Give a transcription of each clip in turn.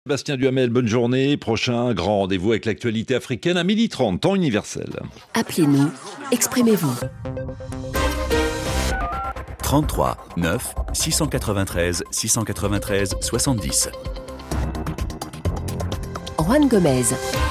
Bastien Duhamel, bonne journée. Prochain grand rendez-vous avec l'actualité africaine à 12h30, temps universel. Appelez-nous, exprimez-vous. 33 9 693 693 70. Juan Gomez.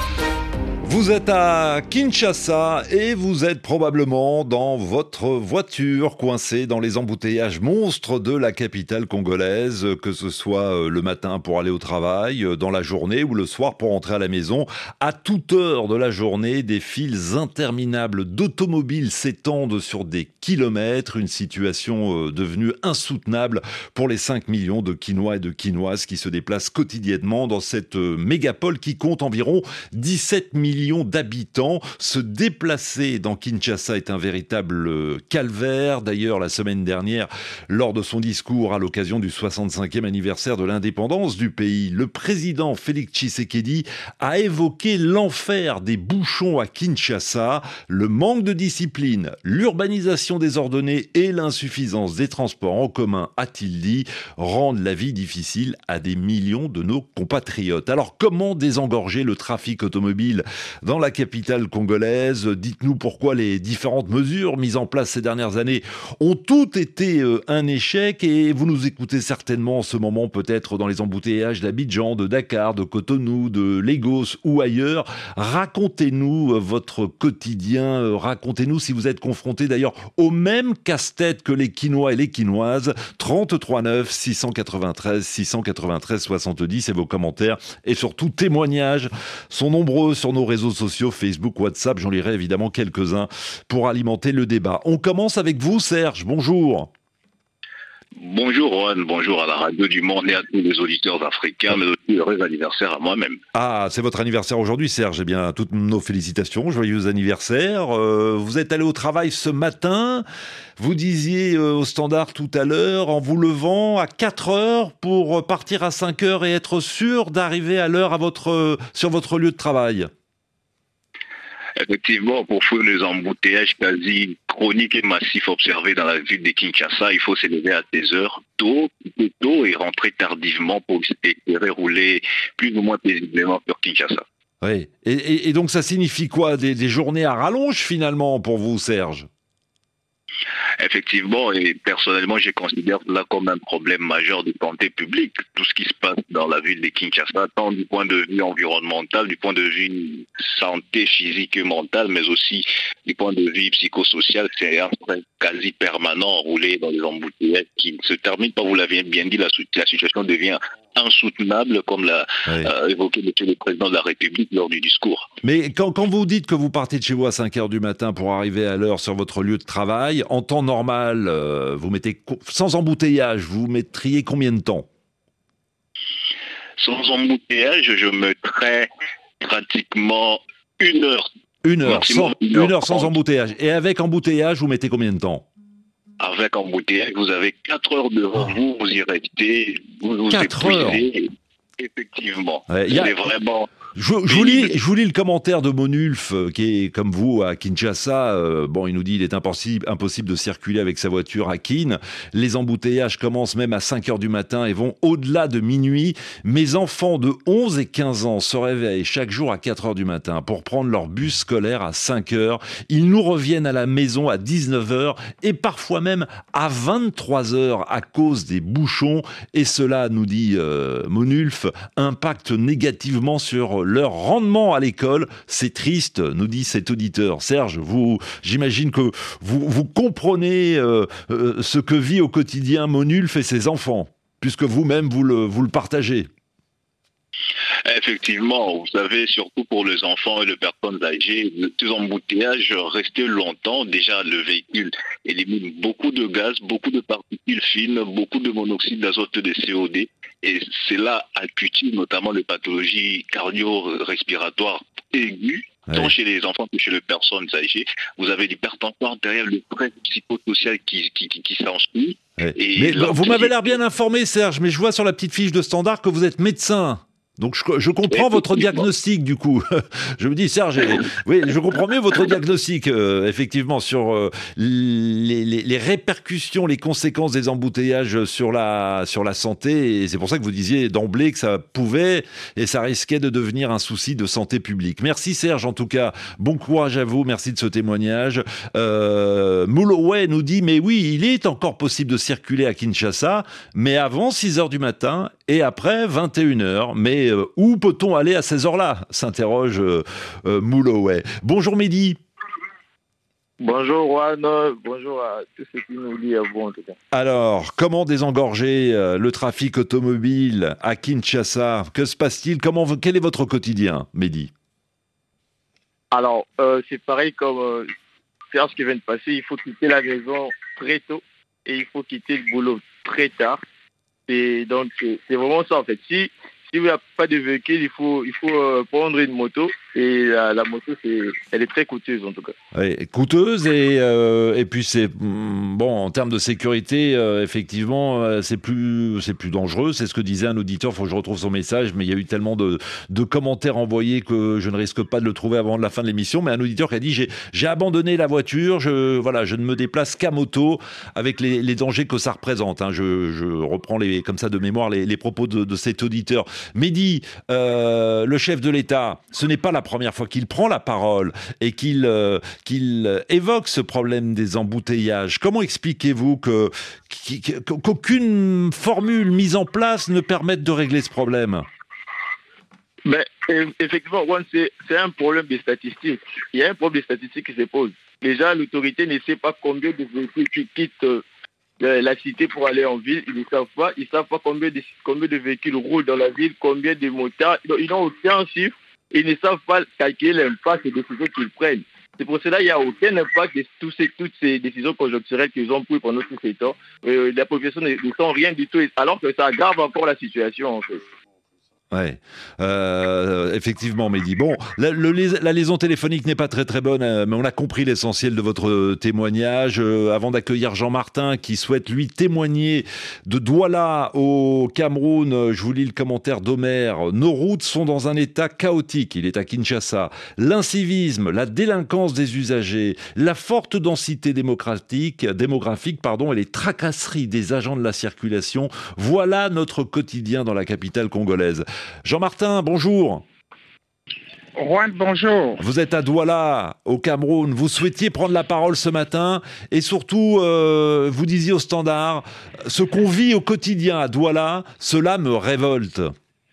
Vous êtes à Kinshasa et vous êtes probablement dans votre voiture coincée dans les embouteillages monstres de la capitale congolaise, que ce soit le matin pour aller au travail, dans la journée ou le soir pour rentrer à la maison. À toute heure de la journée, des files interminables d'automobiles s'étendent sur des kilomètres, une situation devenue insoutenable pour les 5 millions de Kinois et de Kinoises qui se déplacent quotidiennement dans cette mégapole qui compte environ 17 millions d'habitants. Se déplacer dans Kinshasa est un véritable calvaire. D'ailleurs, la semaine dernière, lors de son discours à l'occasion du 65e anniversaire de l'indépendance du pays, le président Félix Tshisekedi a évoqué l'enfer des bouchons à Kinshasa, le manque de discipline, l'urbanisation désordonnée et l'insuffisance des transports en commun, a-t-il dit, rendent la vie difficile à des millions de nos compatriotes. Alors, comment désengorger le trafic automobile dans la capitale congolaise? Dites-nous pourquoi les différentes mesures mises en place ces dernières années ont toutes été un échec, et vous nous écoutez certainement en ce moment peut-être dans les embouteillages d'Abidjan, de Dakar, de Cotonou, de Lagos ou ailleurs. Racontez-nous votre quotidien, racontez-nous si vous êtes confronté d'ailleurs au même casse-tête que les Kinois et les Kinoises. 33 9 693 693 70 et vos commentaires et surtout témoignages sont nombreux sur nos réseaux sociaux, Facebook, WhatsApp, j'en lirai évidemment quelques-uns pour alimenter le débat. On commence avec vous, Serge, bonjour. Bonjour Juan, bonjour à la radio du Monde et à tous les auditeurs africains, mais aussi heureux anniversaire à moi-même. Ah, c'est votre anniversaire aujourd'hui, Serge. Eh bien, toutes nos félicitations, joyeux anniversaire. Vous êtes allé au travail ce matin, vous disiez au Standard tout à l'heure, en vous levant à 4 heures pour partir à 5 heures et être sûr d'arriver à l'heure sur votre lieu de travail. Effectivement, pour fuir les embouteillages quasi chroniques et massifs observés dans la ville de Kinshasa, il faut se lever à des heures tôt et rentrer tardivement pour espérer rouler plus ou moins paisiblement sur Kinshasa. Oui. Et donc ça signifie quoi? Des journées à rallonge finalement pour vous, Serge? Effectivement, et personnellement, je considère cela comme un problème majeur de santé publique. Tout ce qui se passe dans la ville de Kinshasa, tant du point de vue environnemental, du point de vue santé physique et mentale, mais aussi du point de vue psychosocial, c'est un stress quasi permanent roulé dans les embouteillages qui ne se termine pas. Vous l'avez bien dit, la situation devient insoutenable, comme l'a évoqué le président de la République lors du discours. Mais quand vous dites que vous partez de chez vous à 5 heures du matin pour arriver à l'heure sur votre lieu de travail, en temps normal, vous mettez, sans embouteillage, vous mettriez combien de temps? Sans embouteillage, je mettrais pratiquement 1 heure. 1 heure, sans embouteillage. Et avec embouteillage, vous mettez combien de temps? Avec embouteillage, vous avez 4 heures devant vous, vous y restez, vous 4 heures. Effectivement. C'est vraiment... Je vous lis le commentaire de Monulf, qui est comme vous à Kinshasa. Il nous dit il est impossible de circuler avec sa voiture à Kin. Les embouteillages commencent même à 5 heures du matin et vont au-delà de minuit. Mes enfants de 11 et 15 ans se réveillent chaque jour à 4 heures du matin pour prendre leur bus scolaire à 5 heures. Ils nous reviennent à la maison à 19 heures et parfois même à 23 heures à cause des bouchons. Et cela, nous dit Monulf, impacte négativement sur leur rendement à l'école. C'est triste, nous dit cet auditeur. Serge, j'imagine que vous comprenez ce que vit au quotidien Monulf et ses enfants, puisque vous-même vous le partagez. Effectivement, vous savez, surtout pour les enfants et les personnes âgées, ces embouteillages restaient longtemps. Déjà, le véhicule élimine beaucoup de gaz, beaucoup de particules fines, beaucoup de monoxyde d'azote de CO2. Et cela accutue notamment les pathologies cardio-respiratoires aiguës, tant chez les enfants que chez les personnes âgées. Vous avez l'hypertension artérielle, le stress psychosocial qui s'ensuit. Mais vous m'avez l'air bien informé, Serge, mais je vois sur la petite fiche de Standard que vous êtes médecin. Donc je comprends votre diagnostic du coup. Je me dis Serge, oui, je comprends mieux votre diagnostic effectivement sur les répercussions, les conséquences des embouteillages sur la santé, et c'est pour ça que vous disiez d'emblée que ça pouvait et ça risquait de devenir un souci de santé publique. Merci Serge, en tout cas, bon courage à vous, merci de ce témoignage. Mouloway nous dit mais oui, il est encore possible de circuler à Kinshasa, mais avant 6h du matin et après 21h. Mais où peut-on aller à ces heures-là, s'interroge Mouloway. Bonjour Mehdi. Bonjour Juan, bonjour à tous ceux qui nous lisent à vous en tout cas. Alors, comment désengorger le trafic automobile à Kinshasa? Que se passe-t-il? Quel est votre quotidien, Mehdi? Alors, c'est pareil comme Serge qui vient de passer, il faut quitter la maison très tôt et il faut quitter le boulot très tard. Et donc, c'est vraiment ça en fait. Si vous n'avez pas de véhicule, il faut prendre une moto. Et la moto, elle est très coûteuse en tout cas. Oui, coûteuse et puis c'est bon en termes de sécurité, effectivement, c'est plus dangereux. C'est ce que disait un auditeur. Faut que je retrouve son message, mais il y a eu tellement de commentaires envoyés que je ne risque pas de le trouver avant la fin de l'émission. Mais un auditeur qui a dit j'ai abandonné la voiture, je ne me déplace qu'à moto avec les dangers que ça représente. Hein. Je reprends comme ça de mémoire les propos de cet auditeur. Mehdi, le chef de l'État, ce n'est pas la première fois qu'il prend la parole et qu'il évoque ce problème des embouteillages. Comment expliquez-vous qu'aucune formule mise en place ne permette de régler ce problème? Mais effectivement, c'est un problème de statistiques. Il y a un problème de statistiques qui se pose. Déjà, l'autorité ne sait pas combien de véhicules qui quittent la cité pour aller en ville. Ils ne savent pas. Ils ne savent pas combien de véhicules roulent dans la ville, combien de motards. Ils n'ont aucun chiffre. Ils ne savent pas calculer l'impact des décisions qu'ils prennent. C'est pour cela qu'il n'y a aucun impact de toutes ces décisions conjoncturelles qu'ils ont prises pendant tous ces temps. La population ne sent rien du tout, alors que ça aggrave encore la situation en fait. Ouais, effectivement, Mehdi. Bon, la liaison téléphonique n'est pas très très bonne, mais on a compris l'essentiel de votre témoignage. Avant d'accueillir Jean-Martin qui souhaite lui témoigner de Douala au Cameroun, je vous lis le commentaire d'Omer. Nos routes sont dans un état chaotique. Il est à Kinshasa. L'incivisme, la délinquance des usagers, la forte densité démographique, et les tracasseries des agents de la circulation. Voilà notre quotidien dans la capitale congolaise. Jean-Martin, bonjour. Juan, bonjour. Vous êtes à Douala, au Cameroun. Vous souhaitiez prendre la parole ce matin et surtout, vous disiez au Standard, ce qu'on vit au quotidien à Douala, cela me révolte.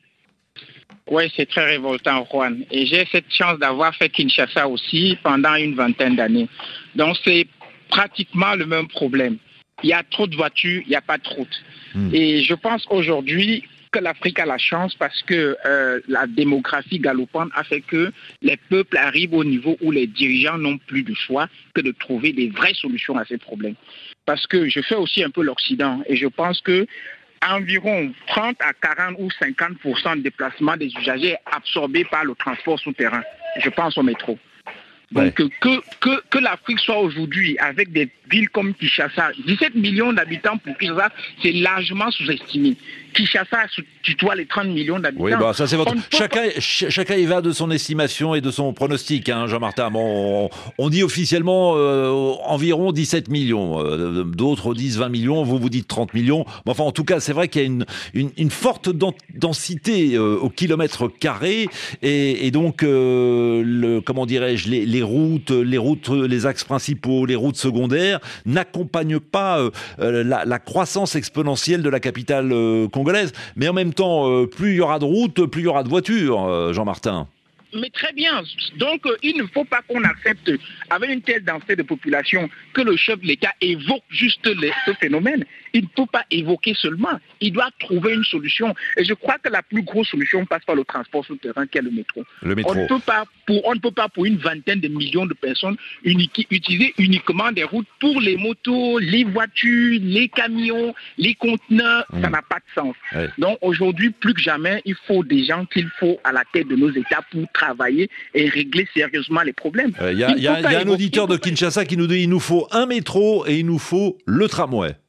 Oui, c'est très révoltant, Juan. Et j'ai cette chance d'avoir fait Kinshasa aussi pendant une vingtaine d'années. Donc, c'est pratiquement le même problème. Il y a trop de voitures, il n'y a pas de route. Et je pense aujourd'hui que l'Afrique a la chance parce que la démographie galopante a fait que les peuples arrivent au niveau où les dirigeants n'ont plus de choix que de trouver des vraies solutions à ces problèmes. Parce que je fais aussi un peu l'Occident et je pense que environ 30 à 40 ou 50% de déplacement des usagers est absorbé par le transport souterrain. Je pense au métro. Donc que l'Afrique soit aujourd'hui avec des villes comme Kinshasa, 17 millions d'habitants pour Kinshasa, c'est largement sous-estimé. Kinshasa tutoie les 30 millions d'habitants. Oui, ça c'est votre. Chacun y va de son estimation et de son pronostic, hein, Jean-Martin. Bon, on dit officiellement environ 17 millions. D'autres disent 20 millions, vous dites 30 millions. Mais enfin, en tout cas, c'est vrai qu'il y a une forte densité au kilomètre carré. Et donc, comment dirais-je, les routes, les axes principaux, les routes secondaires n'accompagnent pas la croissance exponentielle de la capitale congolaise. Mais en même temps, plus il y aura de routes, plus il y aura de voitures, Jean-Martin. Mais très bien. Donc, il ne faut pas qu'on accepte, avec une telle densité de population, que le chef de l'État évoque juste ce phénomène. Il ne faut pas évoquer seulement. Il doit trouver une solution. Et je crois que la plus grosse solution passe par le transport souterrain, qui est le métro. On ne peut pas, pour une vingtaine de millions de personnes, utiliser uniquement des routes pour les motos, les voitures, les camions, les conteneurs. Ça n'a pas de sens. Ouais. Donc, aujourd'hui, plus que jamais, il faut des gens qu'il faut à la tête de nos États pour travailler et régler sérieusement les problèmes. Il y a un auditeur de Kinshasa qui nous dit il nous faut un métro et il nous faut le tramway.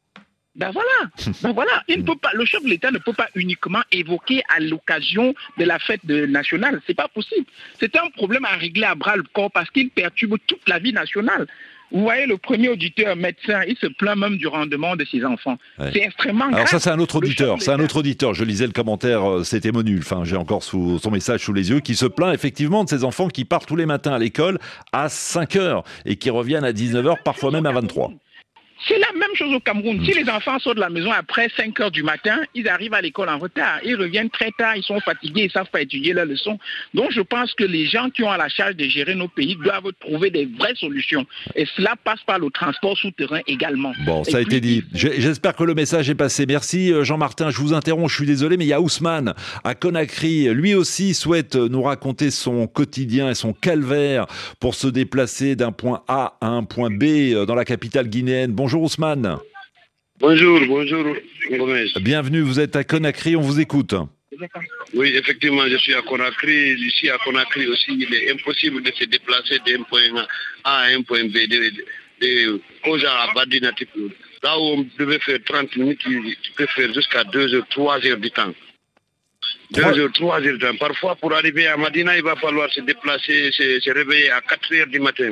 Ben voilà. Il ne peut pas, le chef de l'État ne peut pas uniquement évoquer à l'occasion de la fête nationale. C'est pas possible. C'est un problème à régler à bras le corps parce qu'il perturbe toute la vie nationale. Vous voyez, le premier auditeur médecin, il se plaint même du rendement de ses enfants. Ouais. C'est extrêmement grave. Alors ça, c'est un autre auditeur. Je lisais le commentaire, c'était Monu. Enfin, j'ai encore son message sous les yeux, qui se plaint effectivement de ses enfants qui partent tous les matins à l'école à 5h et qui reviennent à 19h, parfois même à 23h. C'est la même chose au Cameroun. Si les enfants sortent de la maison après 5 heures du matin, ils arrivent à l'école en retard. Ils reviennent très tard, ils sont fatigués, ils ne savent pas étudier leurs leçons. Donc je pense que les gens qui ont à la charge de gérer nos pays doivent trouver des vraies solutions. Et cela passe par le transport souterrain également. Bon, ça a été dit. J'espère que le message est passé. Merci Jean-Martin. Je vous interromps, je suis désolé, mais il y a Ousmane à Conakry. Lui aussi souhaite nous raconter son quotidien et son calvaire pour se déplacer d'un point A à un point B dans la capitale guinéenne. Bonjour Ousmane. Bonjour Gomez. Bienvenue, vous êtes à Conakry, on vous écoute. Oui, effectivement, je suis à Conakry. Ici à Conakry aussi, il est impossible de se déplacer d'un point A à un point B. De Koja à Badina, là où on devait faire 30 minutes, tu peux faire jusqu'à 2 heures, 3 heures du temps. 2 heures, 3 heures du temps. Parfois, pour arriver à Madina, il va falloir se déplacer, se réveiller à 4 heures du matin.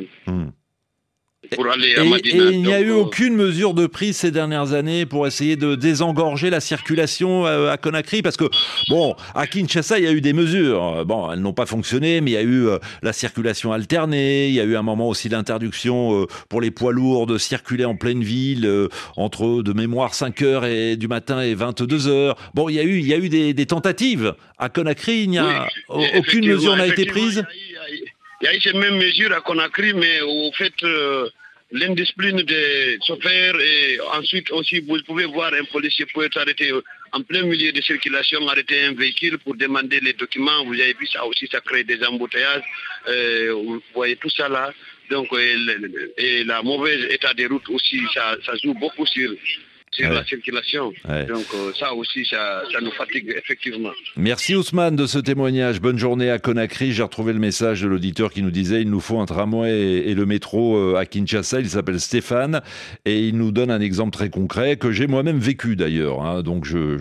Pour aller à Madina. Et il n'y a eu aucune mesure de prise ces dernières années pour essayer de désengorger la circulation à Conakry, parce que, bon, à Kinshasa, il y a eu des mesures. Bon, elles n'ont pas fonctionné, mais il y a eu la circulation alternée, il y a eu un moment aussi d'interdiction pour les poids lourds de circuler en pleine ville entre, de mémoire, 5h du matin et 22h. Bon, il y a eu des tentatives. À Conakry, il n'y a aucune mesure n'a été prise. Il y a eu ces mêmes mesures à Conakry, mais au fait, l'indiscipline des chauffeurs et ensuite aussi, vous pouvez voir un policier peut être arrêté en plein milieu de circulation, arrêter un véhicule pour demander les documents. Vous avez vu ça aussi, ça crée des embouteillages. Vous voyez tout ça là. Donc, et la mauvaise état des routes aussi, ça joue beaucoup sur la circulation. Donc ça aussi, ça nous fatigue effectivement. Merci Ousmane de ce témoignage. Bonne journée à Conakry. J'ai retrouvé le message de l'auditeur qui nous disait il nous faut un tramway et le métro à Kinshasa. Il s'appelle Stéphane et il nous donne un exemple très concret que j'ai moi-même vécu d'ailleurs. Hein. Donc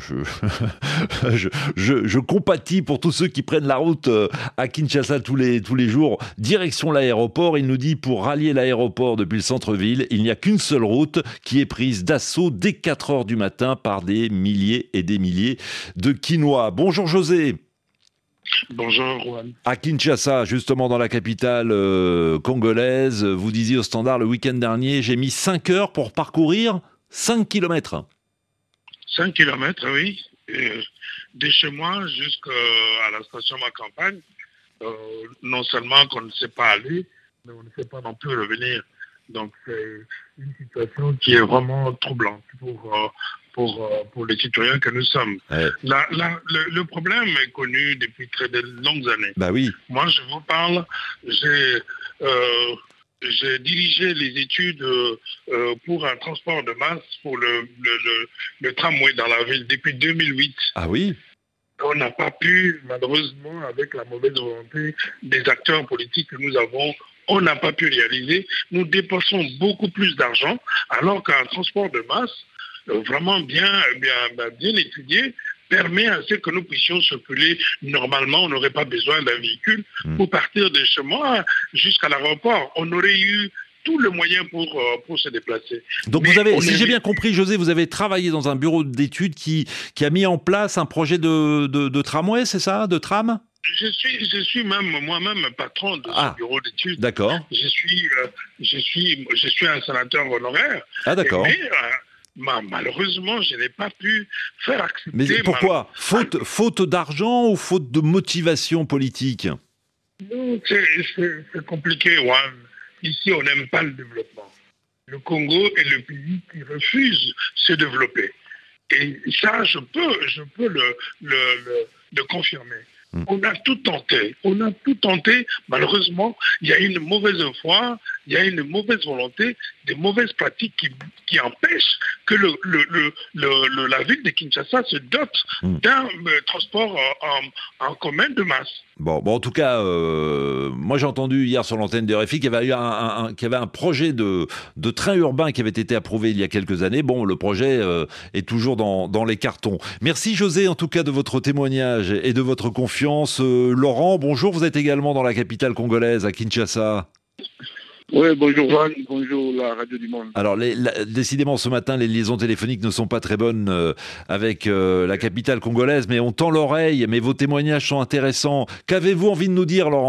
je compatis pour tous ceux qui prennent la route à Kinshasa tous les jours. Direction l'aéroport. Il nous dit pour rallier l'aéroport depuis le centre-ville, il n'y a qu'une seule route qui est prise d'assaut dès 4h du matin par des milliers et des milliers de Quinois. Bonjour José. Bonjour Juan. À Kinshasa, justement dans la capitale congolaise, vous disiez au Standard le week-end dernier, j'ai mis 5 heures pour parcourir 5 km. 5 km, oui. De chez moi jusqu'à la station Ma Campagne, non seulement qu'on ne sait pas aller, mais on ne sait pas non plus revenir. Donc c'est une situation qui est vraiment troublante pour les citoyens que nous sommes. Ouais. Le problème est connu depuis très de longues années. Bah oui. Moi, je vous parle, j'ai dirigé les études pour un transport de masse pour le tramway dans la ville depuis 2008. Ah oui. On n'a pas pu, malheureusement, avec la mauvaise volonté des acteurs politiques que nous avons, on n'a pas pu réaliser. Nous dépensons beaucoup plus d'argent, alors qu'un transport de masse, vraiment bien étudié, permet à ce que nous puissions circuler normalement. On n'aurait pas besoin d'un véhicule pour partir de chez moi jusqu'à l'aéroport. On aurait eu tout le moyen pour se déplacer. Donc vous avez, si j'ai bien compris, José, vous avez travaillé dans un bureau d'études qui a mis en place un projet de tramway, c'est ça, de tram ? Je suis même moi-même patron de ce bureau d'études. D'accord. Je suis un sénateur honoraire. Ah d'accord. Mais malheureusement, je n'ai pas pu faire accepter. Mais pourquoi ? Faute d'argent ou faute de motivation politique ? Non, c'est compliqué, Juan. Ici, on n'aime pas le développement. Le Congo est le pays qui refuse de se développer. Et ça, je peux le confirmer. On a tout tenté. Malheureusement, il y a une mauvaise foi il y a une mauvaise volonté, des mauvaises pratiques qui empêchent que la ville de Kinshasa se dote d'un transport en commun de masse. Bon, en tout cas, moi j'ai entendu hier sur l'antenne de RFI qu'il y avait eu un projet de train urbain qui avait été approuvé il y a quelques années. Bon, le projet est toujours dans les cartons. Merci José en tout cas de votre témoignage et de votre confiance. Laurent, bonjour, vous êtes également dans la capitale congolaise, à Kinshasa. Oui, bonjour Juan, bonjour la Radio du Monde. Alors, décidément, ce matin, les liaisons téléphoniques ne sont pas très bonnes avec la capitale congolaise, mais on tend l'oreille, mais vos témoignages sont intéressants. Qu'avez-vous envie de nous dire, Laurent ?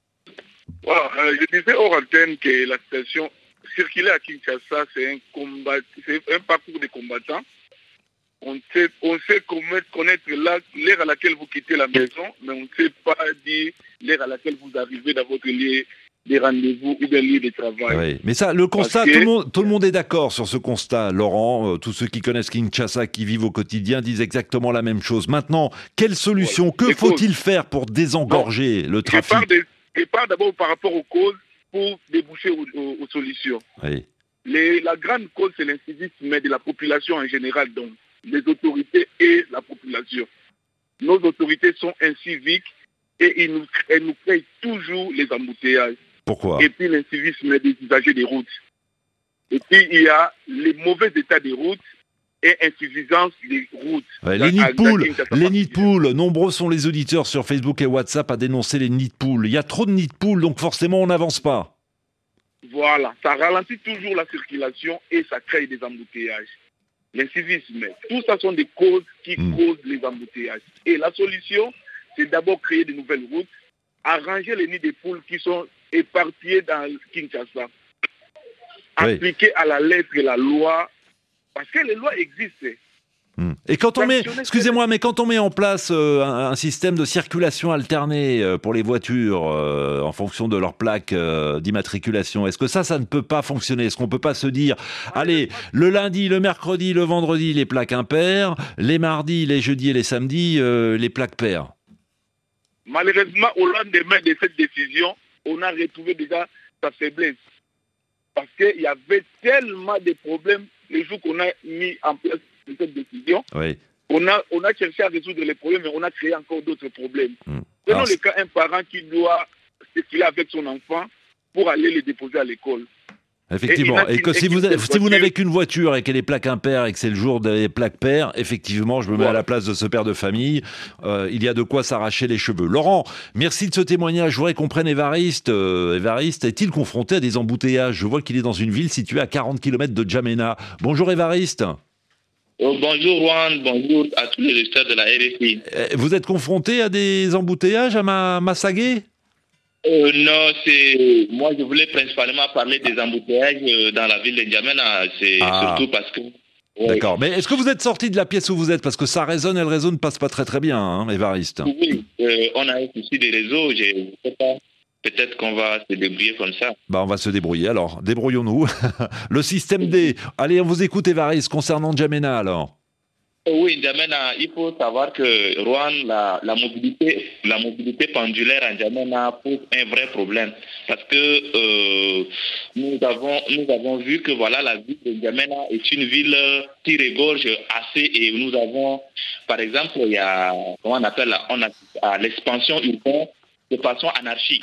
Voilà, je disais hors antenne que la situation circuler à Kinshasa, c'est un parcours de combattants. On sait connaître l'heure à laquelle vous quittez la maison, mais on ne sait pas dire l'heure à laquelle vous arrivez dans votre lieu des rendez-vous ou des lieux de travail. Oui. Mais ça, le constat, tout le monde est d'accord sur ce constat, Laurent. Tous ceux qui connaissent Kinshasa, qui vivent au quotidien, disent exactement la même chose. Maintenant, quelle solution, que faut-il faire pour désengorger le trafic ? Je pars d'abord par rapport aux causes pour déboucher aux solutions. Oui. La grande cause, c'est l'incivisme de la population en général, donc les autorités et la population. Nos autorités sont inciviques et elles nous créent toujours les embouteillages. Pourquoi ? Et puis l'incivisme des usagers des routes. Et puis il y a les mauvais états des routes et insuffisance des routes. Ouais, les nids de poules, nombreux sont les auditeurs sur Facebook et WhatsApp à dénoncer les nids de poules. Il y a trop de nids de poules, donc forcément on n'avance pas. Voilà, ça ralentit toujours la circulation et ça crée des embouteillages. L'incivisme, tout ça sont des causes qui causent les embouteillages. Et la solution, c'est d'abord créer de nouvelles routes, arranger les nids de poules qui sont éparpillés dans Kinshasa, appliquer à la lettre la loi, parce que les lois existent. Et quand on met, excusez-moi, mais quand on met en place un système de circulation alternée pour les voitures en fonction de leur plaque d'immatriculation, est-ce que ça ne peut pas fonctionner ? Est-ce qu'on ne peut pas se dire, allez, le lundi, le mercredi, le vendredi, les plaques impaires, les mardis, les jeudis et les samedis, les plaques paires ? Malheureusement, au lendemain de cette décision, on a retrouvé déjà sa faiblesse. Parce qu'il y avait tellement de problèmes les jours qu'on a mis en place cette décision. Oui. On a cherché à résoudre les problèmes, mais on a créé encore d'autres problèmes. Prenons le cas un parent qui doit circuler avec son enfant pour aller le déposer à l'école. Effectivement, et que si vous n'avez qu'une voiture et qu'elle est plaque impaire et que c'est le jour des plaques paires, effectivement, je me mets à la place de ce père de famille, il y a de quoi s'arracher les cheveux. Laurent, merci de ce témoignage. Je voudrais qu'on prenne Évariste. Évariste, est-il confronté à des embouteillages ? Je vois qu'il est dans une ville située à 40 km de N'Djamena. Bonjour Évariste. Bonjour Juan, bonjour à tous les lecteurs de la RFI. Vous êtes confronté à des embouteillages à Massagué ? Non, moi je voulais principalement parler des embouteillages dans la ville de N'Djamena. C'est surtout parce que... Ouais. D'accord, mais est-ce que vous êtes sorti de la pièce où vous êtes ? Parce que ça résonne et le réseau ne passe pas très bien, hein, Évariste. Oui, on a un souci des réseaux, je ne sais pas. Peut-être qu'on va se débrouiller comme ça. On va se débrouiller alors, débrouillons-nous. Le système D. Allez, on vous écoute Évariste, concernant N'Djamena alors. Oui, N'Djamena, il faut savoir que Rouen, la mobilité pendulaire à N'Djamena pose un vrai problème. Parce que nous avons vu que voilà, la ville de N'Djamena est une ville qui regorge assez et nous avons, par exemple, il y a, comment on appelle, l'expansion urbaine de façon anarchique.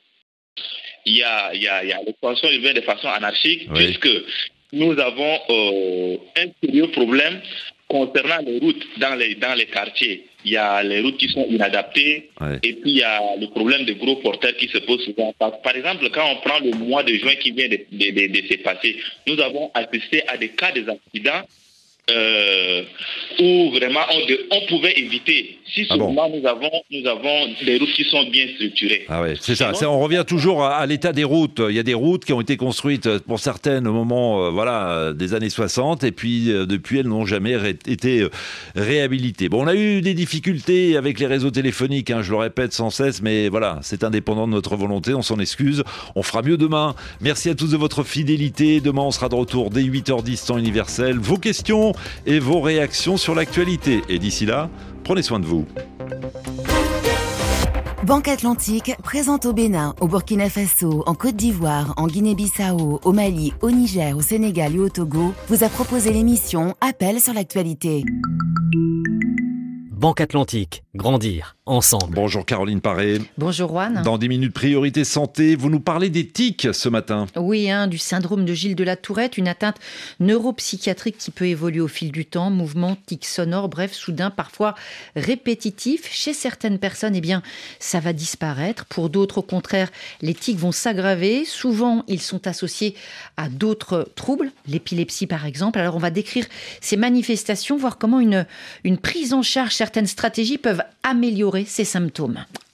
Il y a l'expansion urbaine de façon anarchique, puisque nous avons un sérieux problème concernant les routes dans les quartiers. Il y a les routes qui sont inadaptées et puis il y a le problème des gros porteurs qui se posent souvent. Par exemple, quand on prend le mois de juin qui vient de se passer, nous avons assisté à des cas d'accidents où vraiment on pouvait éviter si seulement nous avons des routes qui sont bien structurées. Ah ouais, c'est ça. On revient toujours à l'état des routes. Il y a des routes qui ont été construites pour certaines au moment des années 60 et puis depuis elles n'ont jamais été réhabilitées. Bon, on a eu des difficultés avec les réseaux téléphoniques, je le répète sans cesse, mais voilà, c'est indépendant de notre volonté, on s'en excuse. On fera mieux demain. Merci à tous de votre fidélité. Demain, on sera de retour dès 8h10 temps universel. Vos questions et vos réactions sur l'actualité. Et d'ici là, prenez soin de vous. Banque Atlantique présente au Bénin, au Burkina Faso, en Côte d'Ivoire, en Guinée-Bissau, au Mali, au Niger, au Sénégal et au Togo, vous a proposé l'émission Appel sur l'actualité. Banque Atlantique, grandir ensemble. Bonjour Caroline Paré. Bonjour Juan. Dans 10 minutes priorité santé, vous nous parlez des tics ce matin. Oui, du syndrome de Gilles de la Tourette, une atteinte neuropsychiatrique qui peut évoluer au fil du temps, mouvement, tics sonores, bref, soudain, parfois répétitif. Chez certaines personnes, ça va disparaître. Pour d'autres, au contraire, les tics vont s'aggraver. Souvent, ils sont associés à d'autres troubles, l'épilepsie par exemple. Alors, on va décrire ces manifestations, voir comment une prise en charge, certaines stratégies peuvent améliorer ces symptômes.